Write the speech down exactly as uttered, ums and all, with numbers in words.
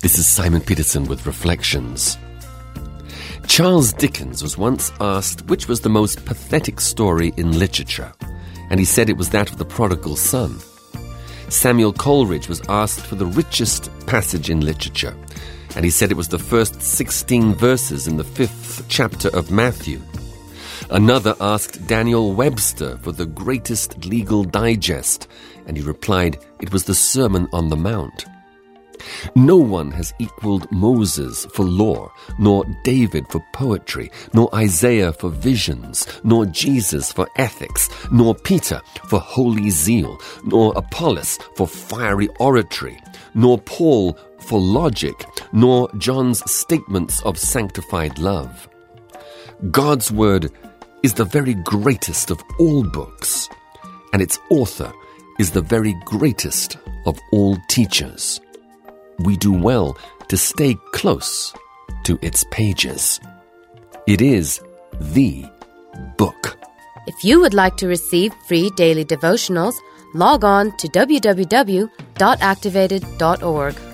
This is Simon Peterson with Reflections. Charles Dickens was once asked which was the most pathetic story in literature, and he said it was that of the prodigal son. Samuel Coleridge was asked for the richest passage in literature, and he said it was the first sixteen verses in the fifth chapter of Matthew. Another asked Daniel Webster for the greatest legal digest, and he replied it was the Sermon on the Mount. No one has equaled Moses for law, nor David for poetry, nor Isaiah for visions, nor Jesus for ethics, nor Peter for holy zeal, nor Apollos for fiery oratory, nor Paul for logic, nor John's statements of sanctified love. God's word is the very greatest of all books, and its author is the very greatest of all teachers. We do well to stay close to its pages. It is the book. If you would like to receive free daily devotionals, log on to w w w dot activated dot org.